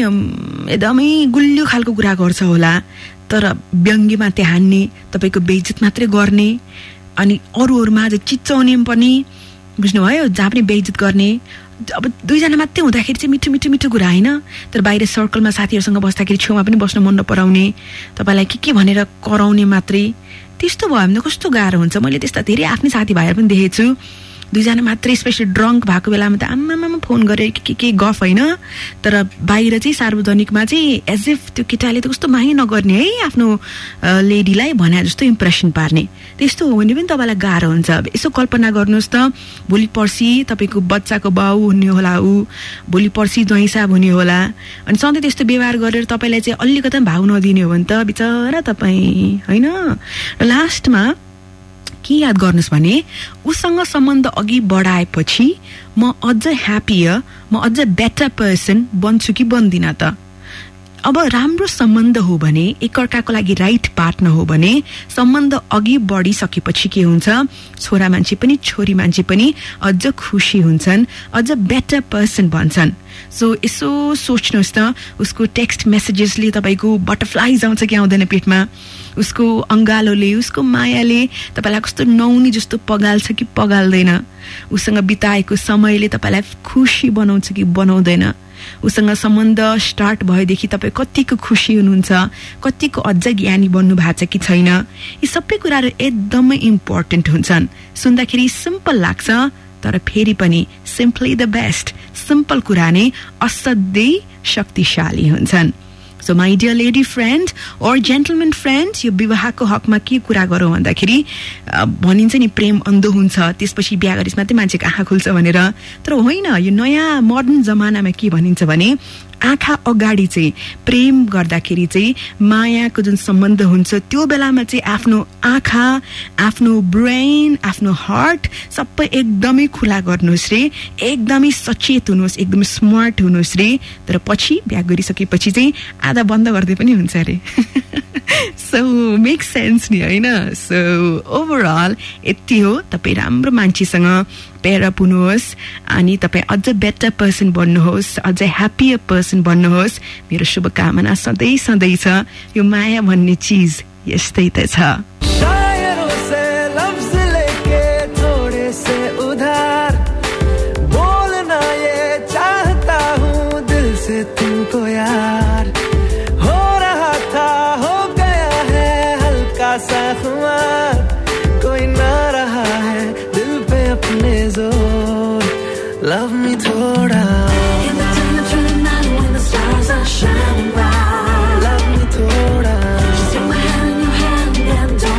A: एकदमै गुल्यो खालको कुरा गर्छ होला तर व्यङ्ग्यमा त्यहान्ने तपाईको बेइज्जत मात्रै गर्ने अनि अरूहरुमा चाहिँ चिच्चाउने पनि बुझ्नुभयो जहाँ पनि बेइज्जत गर्ने अब दुईजना मात्रै हुँदाखेरि चाहिँ मिठो मिठो मिठो कुरा हैन तर बाहिर सर्कलमा साथीहरुसँग बस्दाखेरि छेउमा पनि बस्न मन नपराउने तपाईलाई के के भनेर कराउने मात्रै त्यस्तो भयो भने कस्तो गाह्रो हुन्छ मैले त्यस्ता धेरै आफ्नै साथीभाइहरु पनि देखेछु दुईजना मात्रै स्पेशली ड्रङ्क भएको बेलामा त आम्मामा फोन गरे के के गफ हैन तर बाहिर चाहिँ सार्वजनिकमा चाहिँ एज इफ त्यो केटाले त कस्तो माया नगर्ने है आफ्नो लेडीलाई भने जस्तो इम्प्रेसन पार्ने त्यस्तो हो भने पनि तपाईलाई गाह्रो हुन्छ यसो कल्पना गर्नुस् त भोलि पर्सी तपाईको बच्चाको बाउ हुने होला उ भोलि पर्सी ज्वाइँसाब हुने होला अनि सधैँ त्यस्तो व्यवहार गरेर तपाईलाई चाहिँ अलिकता भाउ नदिने हो भने त बिचारा तपाई हैन र लास्टमा के याद गर्नुस् भने उसँग सम्बन्ध अघि बढाएपछि म अझ ह्याप्पियर म अझ बेटर पर्सन बन्छु कि बन्दिन त अब राम्रो सम्बन्ध हो भने एकअर्काको लागि राइट पार्टनर हो भने सम्बन्ध अघि बढिसकेपछि के हुन्छ छोरा मान्छे पनि छोरी मान्छे पनि अझ खुशी हुन्छन् अझ बेटर पर्सन बन्छन् सो यसो सोच्नुस् त उसको टेक्स्ट मेसेजेसले तपाईको बटरफ्लाइज आउँछ कि आउँदैन पेटमा उसको अंगालोले उसको मायाले तपाईलाई कस्तो नौनी जस्तो पगाल्छ कि पगाल्दैन उसँग बिताएको समयले तपाईलाई खुशी बनाउँछ कि बनाउँदैन उसँग सम्बन्ध स्टार्ट भएदेखि तपाई कतिको खुशी हुनुहुन्छ कतिको अझ ज्ञानी बन्नु भएको छ कि छैन यी सबै कुराहरु एकदमै इम्पोर्टेन्ट हुन्छन् सुन्दाखेरि सिम्पल लाग्छ तर फेरि पनि सिम्पली द बेस्ट सिम्पल कुरा नै असाध्यै शक्तिशाली हुन्छन् so my dear lady friend और जेन्टलमेन फ्रेन्ड यो विवाहको हकमा के कुरा गरौँ भन्दाखेरि भनिन्छ नि प्रेम अन्धो हुन्छ त्यसपछि बिहा गरेपछि मात्रै मान्छेको आँखा खुल्छ भनेर तर होइन यो नयाँ मोडर्न जमानामा के भनिन्छ भने आँखा अगाडि चाहिँ प्रेम गर्दाखेरि चाहिँ मायाको जुन सम्बन्ध हुन्छ त्यो बेलामा चाहिँ आफ्नो आँखा आफ्नो ब्रेन आफ्नो हार्ट सबै एकदमै खुला गर्नुहोस् रे एकदमै सचेत हुनुहोस् एकदमै स्मार्ट हुनुहोस् रे तर पछि बिहा गरिसकेपछि चाहिँ आधा बन्द गर्दै पनि हुन्छ रे सो मेक सेन्स नि हैन सो ओभरअल यति हो तपाई राम्रो मान्छेसँग पेयर अप हुनुहोस् अनि तपाई अझ बेटर पर्सन बन्नुहोस् अझ ह्याप्पियर पर्सन बन्नुहोस् मेरो शुभकामना सधैँ सधैँ छ यो माया भन्ने चीज यस्तै त छ
K: शायरों से लफ्ज लेके थोड़े से उधार बोलना ये चाहता हूँ दिल से तुमको यार हो रहा था हो गया है हल्का सा खुमार कोई ना रहा है दिल पे अपने जोर love me थोड़ा in the dim of the night when the stars are shining bright love me थोड़ा just take my hand in your hand and don't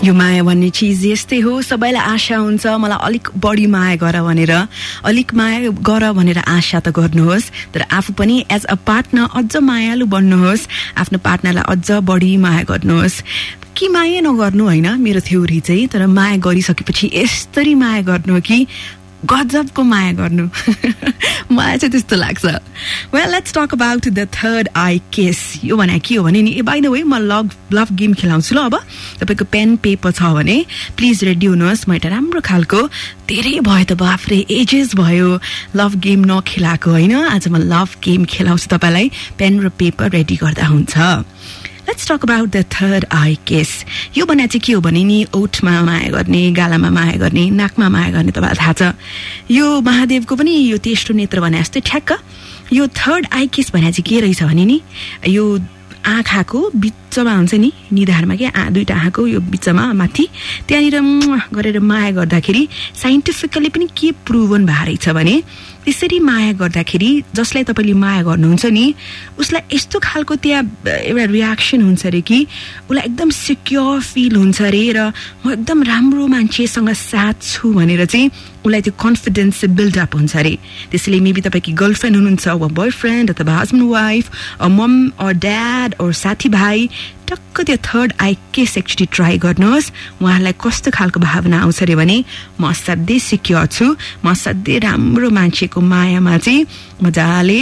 A: यो माया भन्ने चिज यस्तै हो सबैलाई आशा हुन्छ मलाई अलिक बढी माया गर भनेर अलिक माया गर भनेर आशा त गर्नुहोस् तर आफू पनि एज अ पार्टनर अझ मायालु बन्नुहोस् आफ्नो पार्टनरलाई अझ बढी माया गर्नुहोस् कि माया नगर्नु हैन मेरो थ्योरी चाहिँ तर माया गरिसकेपछि यसरी माया गर्नु कि गजबको माया गर्नु मलाई चाहिँ त्यस्तो लाग्छ well let's talk about the third eye kiss यो भने के हो भने नि बाइ द वे म लभ लभ गेम खेलाउँछु ल अब तपाईको पेन पेपर छ भने प्लिज रेडी हुनुहोस् म एउटा राम्रो खालको धेरै भयो त बाफरे एजेस भयो लभ गेम नखेलाएको हैन आज म लभ गेम खेलाउँछु तपाईलाई पेन र पेपर रेडी गर्दा हुन्छ Let's talk about the third eye kiss. यो भने चाहिँ के हो भने नि ओठमा माया गर्ने गालामा माया गर्ने नाकमा माया गर्ने तपाईलाई थाहा छ यो महादेवको पनि यो तेस्रो नेत्र भने जस्तै ठ्याक्क यो थर्ड आई किस भने चाहिँ के रहेछ भने नि यो आँखाको बिचमा हुन्छ नि निधारमा के आ दुईटा आँखाको यो बिचमा माथि त्यहाँनिर गरेर माया गर्दाखेरि साइन्टिफिकली पनि के प्रुभन भएर छ भने त्यसरी माया गर्दाखेरि जसलाई तपाईले माया गर्नुहुन्छ नि उसलाई यस्तो खालको त्यहाँ एउटा रियाक्सन हुन्छ रे कि उलाई एकदम सिक्योर फिल हुन्छ रे र म एकदम राम्रो मान्छेसँग साथ छु भनेर चाहिँ उलाई त्यो कन्फिडेन्स बिल्ड अप हुन्छ रे त्यसैले मेबी तपाईकी गर्लफ्रेन्ड हुनुहुन्छ वा बोयफ्रेन्ड अथवा husband wife uh mom or dad or साथीभाइ टक्क त्यो third eye kiss actually try गर्नुहोस् उहाँलाई कस्तो खालको भावना आउँछ रे भने म सधैँ सिक्योर छु म सधैँ राम्रो मान्छेको मायामा चाहिँ मजाले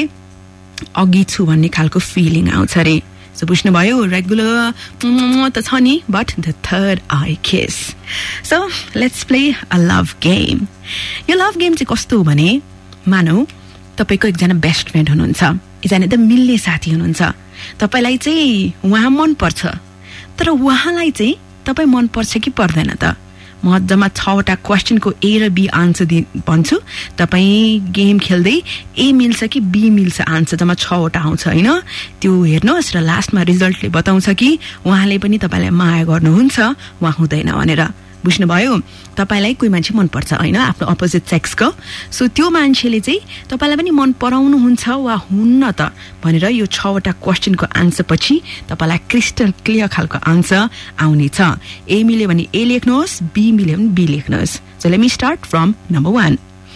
A: अघि छु भन्ने खालको फिलिङ आउँछ रे सो बुझ्नुभयो रेगुलर त छ नि but the third eye kiss so let's play a love game यो लभ गेम चाहिँ कस्तो हो भने मानौ तपाईको एकजना बेस्ट फ्रेन्ड हुनुहुन्छ एकजना एकदम मिल्ने साथी हुनुहुन्छ तपाईलाई चाहिँ उहाँ मन पर्छ तर उहाँलाई चाहिँ तपाई मन पर्छ कि पर्दैन त म जम्मा छवटा क्वेशनको ए र बी आन्सर भन्छु तपाई गेम खेल्दै ए मिल्छ कि बी मिल्छ आन्सर जम्मा छवटा आउँछ हैन त्यो हेर्नुहोस् र लास्टमा रिजल्टले बताउँछ कि उहाँले पनि तपाईलाई माया गर्नुहुन्छ वा हुँदैन भनेर बुझ्नुभयो तपाईलाई कोही मान्छे मन पर्छ हैन आफ्नो अपोजिट सेक्सको सो त्यो मान्छेले चाहिँ तपाईलाई पनि मन पराउनु हुन्छ वा हुन्न त भनेर यो छवटा क्वेशनको आन्सर पछि तपाईलाई क्रिस्टल क्लियर खालको आन्सर आउने छ ए मिल्यो भने ए लेख्नुहोस् बी मिल्यो भने बी लेख्नुहोस् so let me start from number one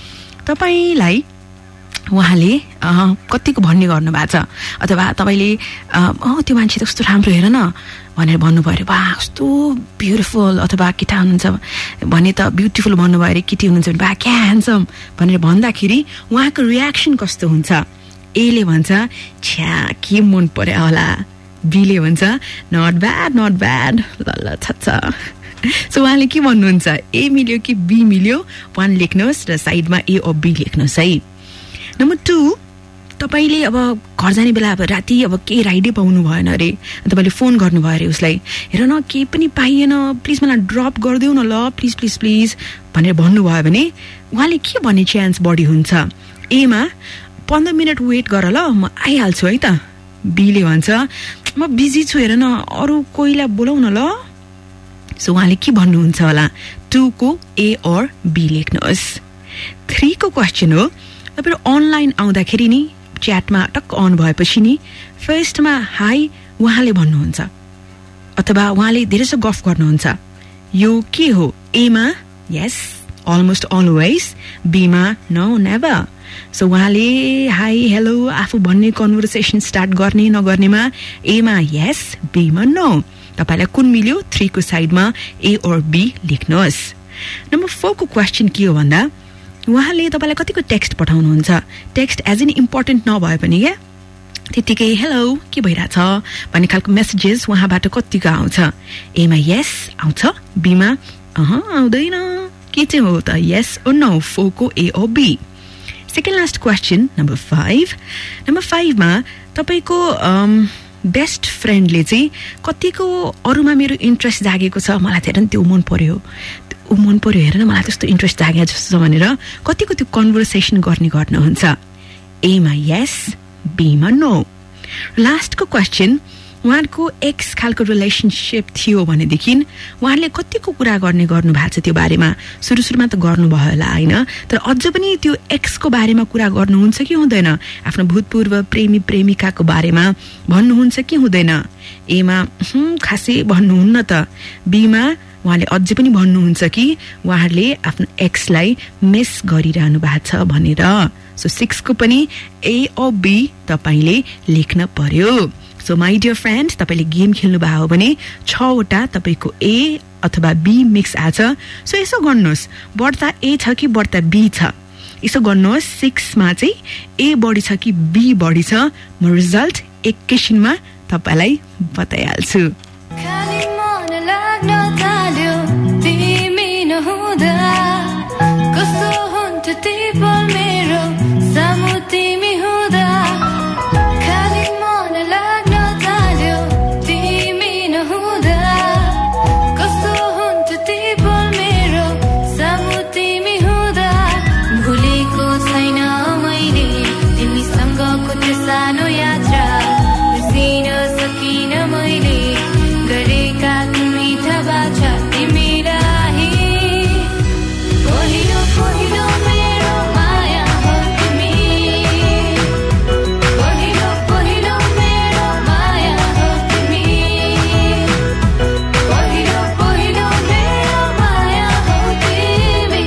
A: तपाईलाई उहाँले कतिको भन्ने गर्नु भएको छ अथवा तपाईले अ त्यो मान्छे त कस्तो राम्रो हेर न भनेर भन्नुभयो वा कस्तो ब्युटिफुल अथवा केटा हुनुहुन्छ भने त ब्युटिफुल भन्नुभयो अरे केटी हुनुहुन्छ भने बा क्या ह्यान्डसम भनेर भन्दाखेरि उहाँको रियाक्सन कस्तो हुन्छ ए ले भन्छ छ्या के मन पर्यो होला बी ले भन्छ नट ब्याड नट ब्याड ल ल छच्चा सो उहाँले के भन्नुहुन्छ ए मिल्यो कि बी मिल्यो वान लेख्नुहोस् र साइडमा ए ओ बी लेख्नुहोस् है नम्बर टू तपाईले अब घर जाने बेला अब राति अब के राइडै पाउनु भएन अरे तपाईले फोन गर्नुभयो अरे उसलाई हेर न के पनि पाइएन प्लिज मलाई ड्रप गरिदेऊ न ल प्लिज प्लिज प्लिज भनेर भन्नुभयो भने उहाँले के भन्ने चान्स बढी हुन्छ ए मा पन्ध्र मिनट वेट गर ल म आइहाल्छु है त बी ले भन्छ म बिजी छु हेर न अरू कोहीलाई बोलाउ न ल सो उहाँले के भन्नुहुन्छ होला टू को ए और बी लेख्नुहोस् थ्री को क्वेशन हो तपाईहरु अनलाइन आउँदाखेरि नि च्याटमा टक्क अन भएपछि नि फर्स्टमा हाई उहाँले भन्नुहुन्छ अथवा उहाँले धेरैसो गफ गर्नुहुन्छ यो के हो ए मा यस अलमोस्ट अलवेज बी मा नो नेभर सो उहाँले हाई हेलो आफू भन्ने कन्भर्सेसन स्टार्ट गर्ने नगर्नेमा ए मा यस बी मा नो तपाईलाई कुन मिल्यो थ्री को साइडमा ए और बी लेख्नुहोस् नम्बर फोर को क्वेशन के हो भन्दा उहाँले तपाईलाई कतिको टेक्स्ट पठाउनुहुन्छ टेक्स्ट एज एन इम्पोर्टेन्ट नभए पनि क्या त्यतिकै हेलो के भइरहेछ भन्ने खालको मेसेजेस उहाँबाट कतिको आउँछ ए मा यस आउँछ बी मा अह आउँदैन के चाहिँ हो त यस ओ नो फोर को A or B second last question number five number फाइभमा तपाईको बेस्ट फ्रेन्डले चाहिँ कतिको अरूमा मेरो इन्ट्रेस्ट जागेको छ मलाई त हेर त्यो मन पर्यो ऊ मन पर्यो हेर न मलाई त्यस्तो इन्ट्रेस्ट जागे जस्तो भनेर कतिको त्यो कन्भर्सेसन गर्ने गर्नुहुन्छ ए मा यस बी मा नो लास्टको क्वेशन उहाँको एक्स खालको रिलेसनशिप थियो भनेदेखि उहाँले कतिको कुरा गर्ने गर्नु भएको छ त्यो बारेमा सुरु सुरुमा त गर्नुभयो होला हैन तर अझ पनि त्यो एक्सको बारेमा कुरा गर्नुहुन्छ कि हुँदैन आफ्नो भूतपूर्व प्रेमी प्रेमिकाको बारेमा भन्नुहुन्छ कि हुँदैन ए मा खासै भन्नुहुन्न त बी मा उहाँले अझै पनि भन्नुहुन्छ कि उहाँहरूले आफ्नो एक्सलाई मिस गरिरहनु भएको छ भनेर सो सिक्स को पनि ए ओ बी तपाईले लेख्न पर्यो सो माई डियर फ्रेन्ड तपाईले गेम खेल्नु भएको हो भने छ वटा तपाईको ए अथवा बी मिक्स आछ सो यसो गर्नुहोस् बढ्ता ए छ कि बढ्ता बी छ यसो गर्नुहोस् सिक्स मा चाहिँ ए बढी छ कि बी बढी छ म रिजल्ट एकैछिनमा तपाईलाई बताइहाल्छु
L: खाली मन लाग्न थाल्यो तिमी नहुँदा कस्तो हुन्थ्यो ती पल मेरो सामु तिमी हुँदा खाली मन लाग्न थाल्यो तिमी नहुँदा कस्तो हुन्थ्यो ती पल मेरो सामु तिमी हुँदा भुलेको छैन मैले तिमीसँगको त्यो सानो यात्रा बिर्सिन सकिन मैले गरेका मिठा बाचा तिमीलाई पहिलो पहिलो मेरो माया हो तिमी पहिलो पहिलो मेरो माया हो तिमी पहिलो पहिलो मेरो माया हो तिमी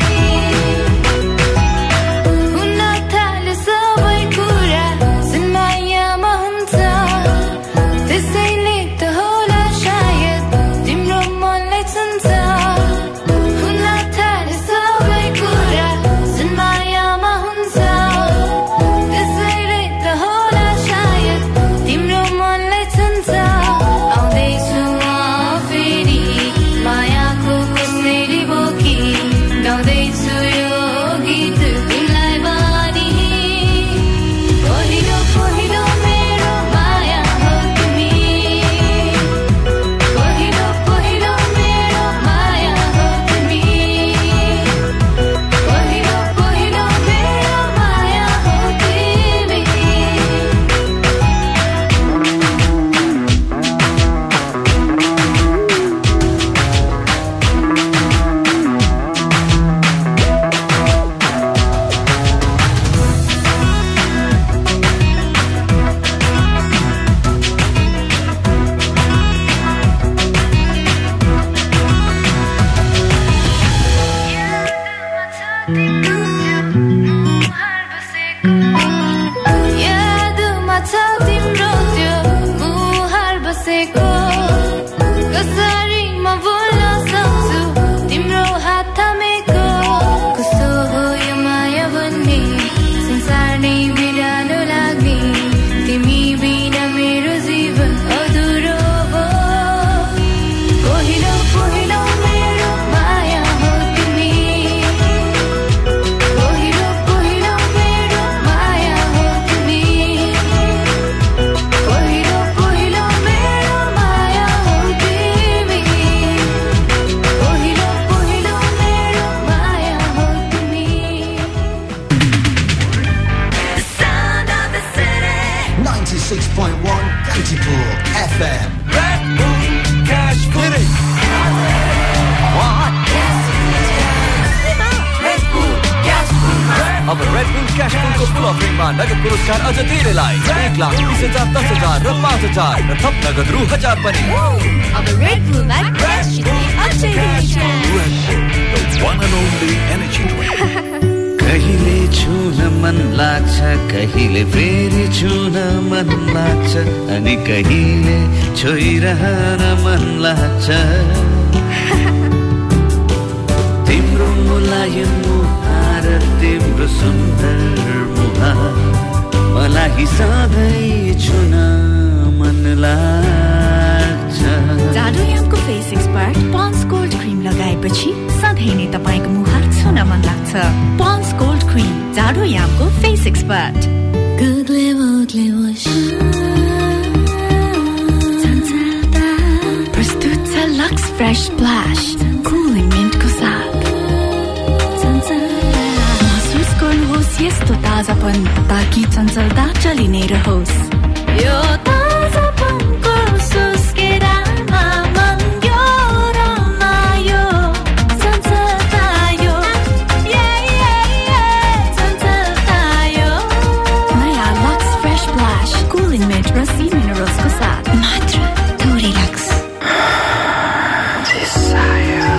L: हुन थाल्यो सबै कुरा जुन मायामा हुन्छ त्यसैले त होला सायद तिम्रो मनलाई छुन्छ हुन थाल्यो सबै कुरा जुन मायामा हुन्छ त्यसैले त होला सायद तिम्रो मनलाई छुन्छ आउँदैछु म फेरि मायाको कसरी बोकी गाउँदैछु यो गीत तिमीलाई बानी पहिलो पहिलो मेरो माया हो तिमी पहिलो पहिलो मेरो माया हो तिमी पहिलो पहिलो मेरो माया हो तिमी यादमा छ तिम्रो त्यो मुहार बसेको कसरी म भुल्न सक्छु तिम्रो हात थामेको कस्तो हो यो माया भन्ने संसार नै बिरानो लाग्ने तिमी बिना मेरो जीवन अधुरो हो पहिलो पहिलो मेरो माया हो तिमी पहिलो पहिलो मेरो माया हो तिमी पहिलो पहिलो मेरो माया हो तिमी पहिलो पहिलो मेरो माया हो तिमी Sound of the city
Q: ninety-six point one Kantipur F M.
O: Red Bull Cash City.
Q: What?
O: Red Bull Cash Pool. अब रेड बुल क्याश पुलको फुल अफरिङमा नगद पुरस्कार अझ धेरैलाई एक लाख बिस हजार दस हजार र पाँच हजार र थप नगद रु हजार पनि
E: अब रेड बुलमा क्यास जित्ने अझै धेरै छ
J: Red Bull, the one and only energy drink.
R: कहिले छुन मन लाग्छ कहिले फेरि छुन मन लाग्छ अनि कहिले छोइरहन मन लाग्छ तिम्रो मुलायम मुहार तिम्रो सुन्दर मुहार मलाई सधैँ छुन मन लाग्छ
S: जाडोयामको face expert Pond's gold cream लगाएपछि सधैँ नै तपाईको मुहार छुन मन लाग्छ पन्स गोल्ड क्रिम जाडोयामको face expert
L: Google Google wash
S: प्रस्तुत छ लक्स फ्रेश स्प्ल्याश कुलिङ मिन्टको साथ महसुस गर्नुहोस् यस्तो ताजापन ताकि चञ्चलता चलि नै रहोस् यो ताजापनको सुस्केरामा मङ्ग्यो रमायो चञ्चलता यो चञ्चलता यो नयाँ Lux fresh splash cooling mint र सी मिनरल्सको साथ मात्र थोरै Lux
R: Desire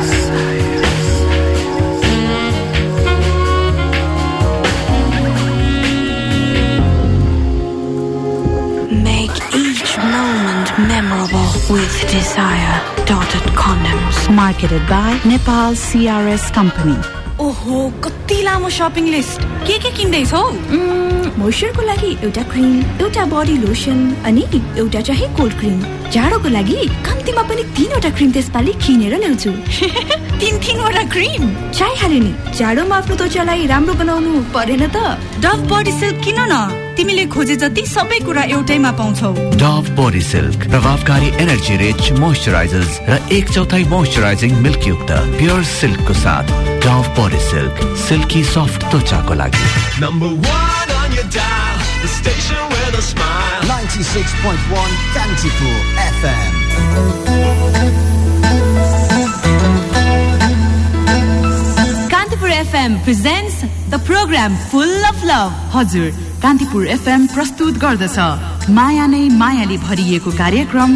F: with desire dotted condoms. Marketed by Nepal C R S Company.
S: ओहो कति लामो शपिङ लिस्ट के के किन्दैछौ मोइस्चरको लागि एउटा क्रिम एउटा बडी लोसन अनि एउटा चाहिँ कोल्ड क्रिम जाडोको लागि कम्तीमा पनि तीनवटा क्रिम त्यसपालि किनेर ल्याउँछु तीन तीनवटा क्रिम चाहिहाल्यो नि जाडोमा आफ्नो त्वचालाई राम्रो बनाउनु परेन त डभ बडी सिल्क किन न तिमीले खोजे जति सबै कुरा एउटैमा पाउँछौ
O: डभ बडी सिल्क प्रभावकारी एनर्जी रिच मोइस्चराइजर्स र एक चौथाई मोइस्चराइजिङ मिल्क युक्त प्योर सिल्कको साथ Dove body silk silky soft त्वचाको लागि
K: Number one on your dial, the station with a smile.
Q: ninety-six point one Kantipur F M.
F: Kantipur F M presents the program Full of Love. हजुर Kantipur FM प्रस्तुत गर्दछ माया नै मायाले भरिएको कार्यक्रम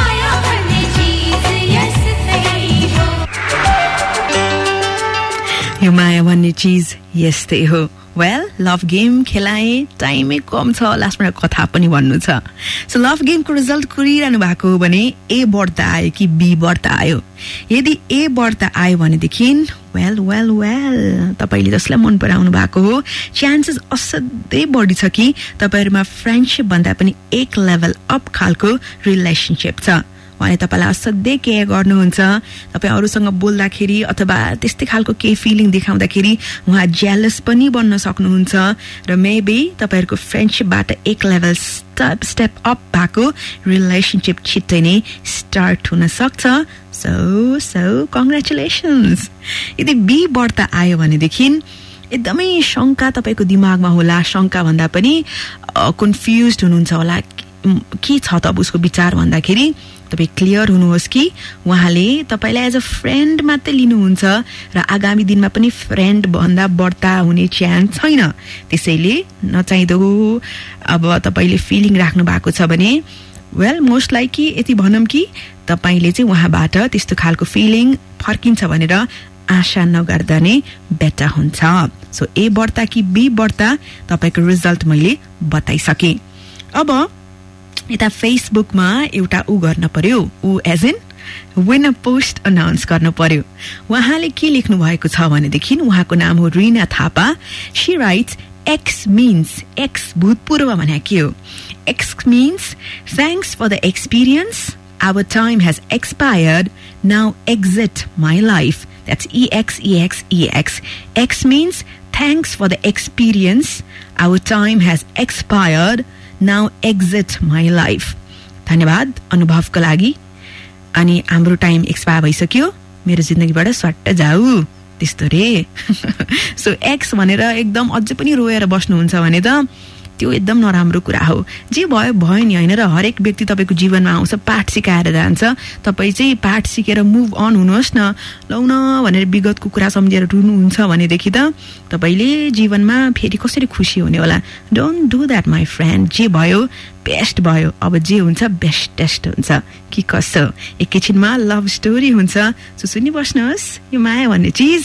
A: यो माया भन्ने चीज यस्तै हो वेल लभ गेम खेलाए टाइमै कम छ लास्टमा कथा पनि भन्नु छ सो लभ गेमको रिजल्ट कुरिरहनु भएको हो भने ए बढ्ता आयो कि बी बढ्ता आयो यदि ए बढ्ता आयो भनेदेखि वेल वेल वेल तपाईले जसलाई मन पराउनु भएको हो चान्सेस असाध्यै बढी छ कि तपाईहरुमा फ्रेन्डशिप भन्दा पनि एक लेभल अप खालको रिलेसनशिप छ उहाँले तपाईलाई असाध्यै केयर गर्नुहुन्छ तपाई अरूसँग बोल्दाखेरि अथवा त्यस्तै खालको के फिलिङ देखाउँदाखेरि उहाँ जेलस पनि बन्न सक्नुहुन्छ र मेबी तपाईहरुको फ्रेन्डशिपबाट एक लेभल स्टेप स्टेप अप भएको रिलेसनशिप छिट्टै नै स्टार्ट हुन सक्छ सो सो कङ्ग्रेचुलेसन्स यदि बी बढ्ता आयो भनेदेखि एकदमै शंका तपाईको दिमागमा होला शंका भन्दा पनि कन्फ्युज्ड हुनुहुन्छ होला के छ त उसको विचार भन्दाखेरि तपाई क्लियर हुनुहोस् कि उहाँले तपाईलाई एज अ फ्रेन्ड मात्रै लिनुहुन्छ र आगामी दिनमा पनि फ्रेन्ड भन्दा बढ्ता हुने चान्स छैन त्यसैले नचाहिदो अब तपाईले फिलिङ राख्नु भएको छ भने वेल मोस्ट लाइकली यति भनौं कि तपाईले चाहिँ उहाँबाट त्यस्तो खालको फिलिङ फर्किन्छ भनेर आशा नगर्दा नै बेटर हुन्छ सो ए बढ्ता कि बी बढ्ता तपाईको रिजल्ट मैले बताइसके अब यता फेसबुकमा एउटा उ गर्न पर्यो उ as in winner post announce गर्नु पर्यो उहाँले के लेख्नु भएको छ भनेदेखि उहाँको नाम हो Rina Thapa she writes ex means ex भूतपूर्व भने के हो ex means thanks for the experience our time has expired now exit my life that's E X E X E X ex means thanks for the experience our time has expired now exit my life धन्यवाद अनुभवको लागि अनि हाम्रो time expire भइसक्यो मेरो जिन्दगीबाट सट्ट जाऊ त्यस्तो रे सो एक्स भनेर एकदम अझै पनि रोएर बस्नुहुन्छ भने त त्यो एकदम नराम्रो कुरा हो जे भयो भयो नि हैन र हरेक व्यक्ति तपाईको जीवनमा आउँछ पाठ सिकाएर जान्छ तपाई चाहिँ पाठ सिकेर मुभ अन हुनुहोस् न लौन भनेर विगतको कुरा सम्झेर रुनुहुन्छ भनेदेखि त तपाईले जीवनमा फेरि कसरी खुशी हुने होला don't do that my friend जे भयो बेस्ट भयो अब जे हुन्छ बेस्टेस्ट हुन्छ कि कसो एकैछिनमा लभ स्टोरी हुन्छ सो सुनि बस्नुहोस् यो माया भन्ने चीज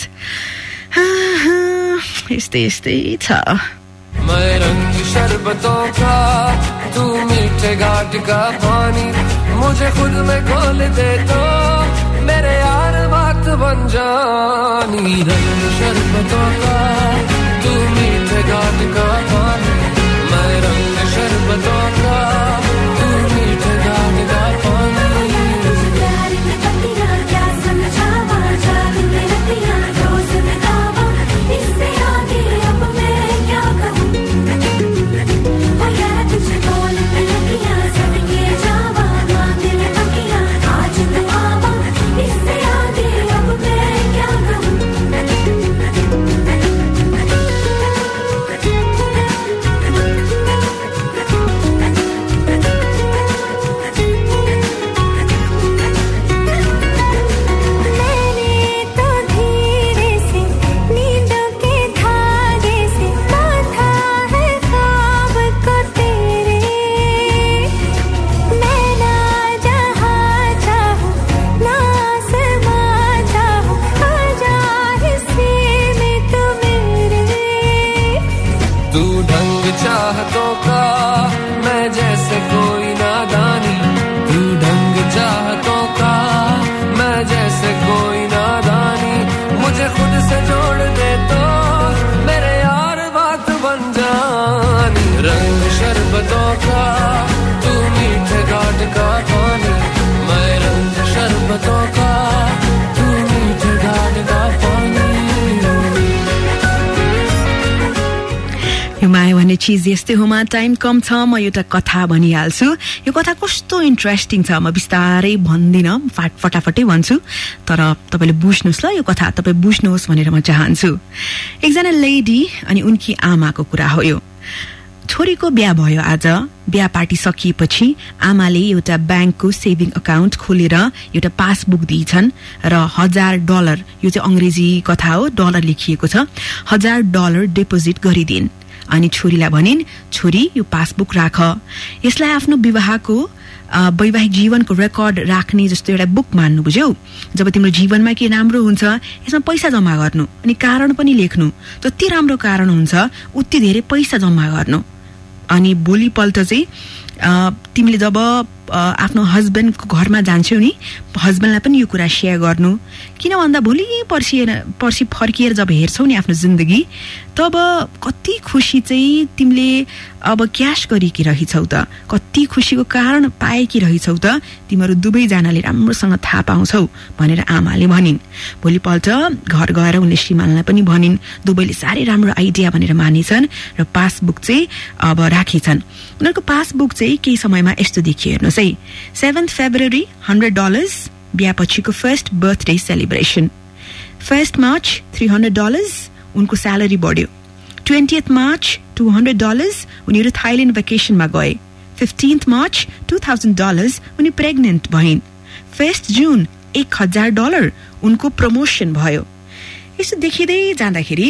A: यस्तै यस्तै छ
K: मैं रंग शरबतों का तू मीठे घाट का पानी मुझे खुद में खोल दे तो मेरे यार बात बन जानी रंग शरबतों का तू मीठे घाट का पानी मैं रंग शरबतों का तू मीठे घाट का पानी प्यार में पतिया क्या समझावा जादू में रतिया रोज में दावा इससे आगे अब मैं क्या कहूँ तुझे बोल पे लगिया सबके जावा मांगे तकिया आज तू आवा इससे आगे अब मैं क्या कहूँ
A: सुन्ने चीज यस्तै होमा टाइम कम छ म एउटा कथा भनिहाल्छु यो कथा कस्तो इन्ट्रेस्टिङ छ म बिस्तारै भन्दिन फाट फटाफटै भन्छु तर तपाईले बुझ्नुस् ल यो कथा तपाई बुझ्नुहोस् भनेर म चाहन्छु एकजना लेडी अनि उनकी आमाको कुरा हो यो छोरीको बिहा भयो आज बिहा पार्टी सकिएपछि आमाले एउटा ब्याङ्कको सेभिङ अकाउन्ट खोलेर एउटा पासबुक दिइछन् र हजार डलर यो चाहिँ अंग्रेजी कथा हो डलर लेखिएको छ हजार डलर डिपोजिट गरिदिन् अनि छोरीलाई भनिन् छोरी यो पासबुक राख यसलाई आफ्नो विवाहको वैवाहिक जीवनको रेकर्ड राख्ने जस्तो एउटा बुक मान्नु बुझ्यौ जब तिम्रो जीवनमा के राम्रो हुन्छ यसमा पैसा जम्मा गर्नु अनि कारण पनि लेख्नु जति राम्रो कारण हुन्छ उति धेरै पैसा जम्मा गर्नु अनि भोलिपल्ट चाहिँ तिमीले जब आफ्नो हस्बेन्डको घरमा जान्छौ नि हस्बेन्डलाई पनि यो कुरा शेयर गर्नु किन भन्दा भोलि पर्सि पर्सि फर्किएर जब हेर्छौ नि आफ्नो जिन्दगी तब कति खुशी चाहिँ तिमीले अब क्याश गरेकी रहिछौ त कति खुशीको कारण पाएकी रहिछौ त तिमीहरू दुवै जनाले राम्रोसँग थाहा पाउँछौ भनेर आमाले भनिन् भोलिपल्ट घर गएर उनले श्रीमानलाई पनि भनिन् दुवैले सारै राम्रो आइडिया भनेर मानेछन् र पासबुक चाहिँ अब राखेछन् उनीहरूको पासबुक चाहिँ केही समयमा यस्तो देखियो हेर्नुहोस् है सेभेन्थ फेब्रुअरी हन्ड्रेड डलर्स बिहापछिको first birthday celebration first March three hundred dollars उनको स्यालेरी बढ्यो twentieth March two hundred dollars उनीहरू थाइल्यान्ड भेकेसनमा गए fifteenth March two thousand dollars उनी प्रेग्नेन्ट भइन् फर्स्ट जुन एक हजार डलर उनको प्रमोसन भयो यसो देखिँदै जाँदाखेरि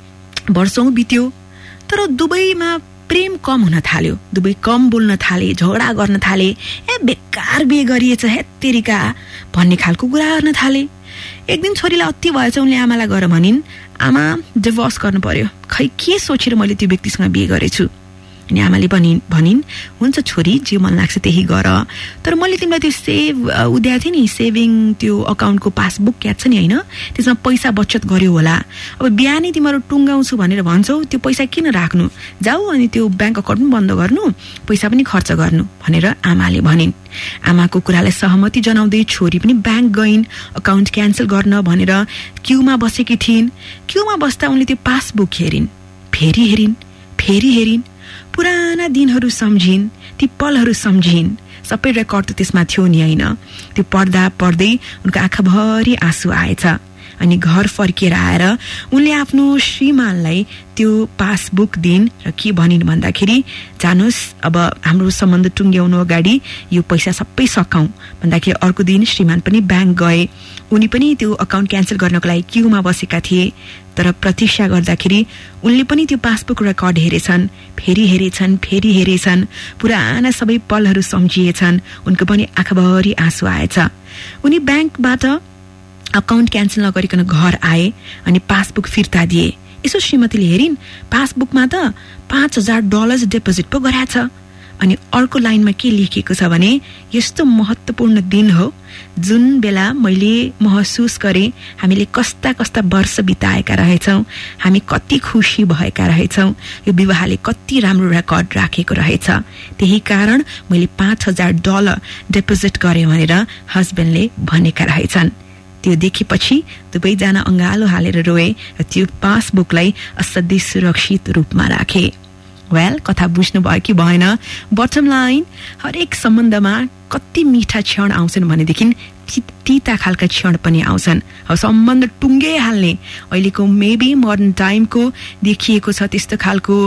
A: वर्षौं बित्यो तर दुबईमा प्रेम कम हुन थाल्यो दुवै कम बोल्न थाले झगडा गर्न थाले ए बेकार बिहे गरिएछ हेत्तेरिका भन्ने खालको कुरा गर्न थाले एक दिन छोरीलाई अति भएछ उनले आमालाई गएर भनिन् आमा डिभोर्स गर्नु पर्यो खै के सोचेर मैले त्यो व्यक्तिसँग बिहे गरेछु अनि आमाले भनिन् भनिन् हुन्छ छोरी जे मन लाग्छ त्यही गर तर मैले तिमीलाई त्यो सेभ उद्या थिए नि सेभिङ त्यो अकाउन्टको पासबुक याद छ नि हैन त्यसमा पैसा बचत गर्यो होला अब बिहानै तिमीहरू टुङ्गाउँछु भनेर भन्छौ त्यो पैसा किन राख्नु जाऊ अनि त्यो ब्याङ्क अकाउन्ट पनि बन्द गर्नु पैसा पनि खर्च गर्नु भनेर आमाले भनिन् आमाको कुरालाई सहमति जनाउँदै छोरी पनि ब्याङ्क गइन् अकाउन्ट क्यान्सल गर्न भनेर क्यूमा बसेकी थिइन् क्यूमा बस्दा उनले त्यो पासबुक हेरिन् फेरि हेरिन् फेरि हेरिन् पुराना दिनहरू सम्झिन् ती पलहरू सम्झिन् सबै रेकर्ड त त्यसमा थियो नि हैन त्यो पढ्दा पढ्दै उनको आँखाभरि आँसु आएछ अनि घर फर्केर आएर उनले आफ्नो श्रीमानलाई त्यो पासबुक दिन र के भनिन् भन्दाखेरि जानुस् अब हाम्रो सम्बन्ध टुङ्ग्याउनु अगाडि यो पैसा सबै सकाऊ भन्दाखेरि अर्को दिन श्रीमान पनि ब्याङ्क गए उनी पनि त्यो अकाउन्ट क्यान्सल गर्नको लागि क्यूमा बसेका थिए तर प्रतीक्षा गर्दाखेरि उनले पनि त्यो पासबुक रेकर्ड हेरेछन् फेरि हेरेछन् फेरि हेरेछन् पुराना सबै पलहरू सम्झिएछन् उनको पनि आँखाभरि आँसु आएछ उनी ब्याङ्कबाट अकाउन्ट क्यान्सल नगरिकन घर आए अनि पासबुक फिर्ता दिए यसो श्रीमतीले हेरिन् पासबुकमा त पाँच हजार डलर्स डिपोजिट पो गराछ अनि अर्को लाइनमा के लेखिएको छ भने यस्तो महत्त्वपूर्ण दिन हो जुन बेला मैले महसुस गरे हामीले कस्ता कस्ता वर्ष बिताएका रहेछौं हामी कति खुशी भएका रहेछौं यो विवाहले कति राम्रो रेकर्ड राखेको रहेछ त्यही कारण मैले पाँच हजार डलर डिपोजिट गरे भनेर हस्बेन्डले भनेका रहेछन् त्यो देखेपछि दुवैजना अंगालो हालेर रोए र त्यो पासबुकलाई असाध्यै सुरक्षित रूपमा राखे वेल कथा बुझ्नु भयो कि भएन बटम लाइन हरेक सम्बन्धमा कति मीठा क्षण आउँछन् भनेदेखि तीता खालका क्षण पनि आउँछन् अब सम्बन्ध टुङ्गे हाल्ने अहिलेको मेबी मोडर्न टाइमको देखिएको छ त्यस्तो खालको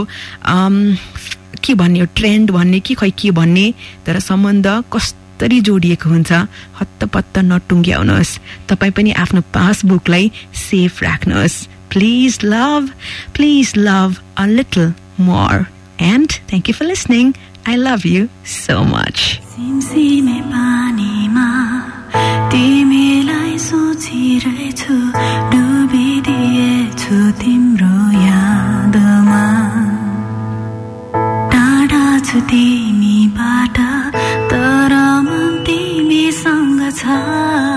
A: के भन्ने ट्रेन्ड भन्ने कि खै के भन्ने तर सम्बन्ध कस्तरी जोडिएको हुन्छ हत्तपत्त नटुङ्ग्याउनुहोस् तपाई पनि आफ्नो पासबुकलाई सेफ राख्नुहोस् please love please love a little more and thank you for listening. I love you so much.
L: सिमसिमे पानीमा तिमीलाई सोचिरहेछु डुबिदिएछु तिम्रो यादमा टाढा छु तिमीबाट तर मन तिमीसँग छ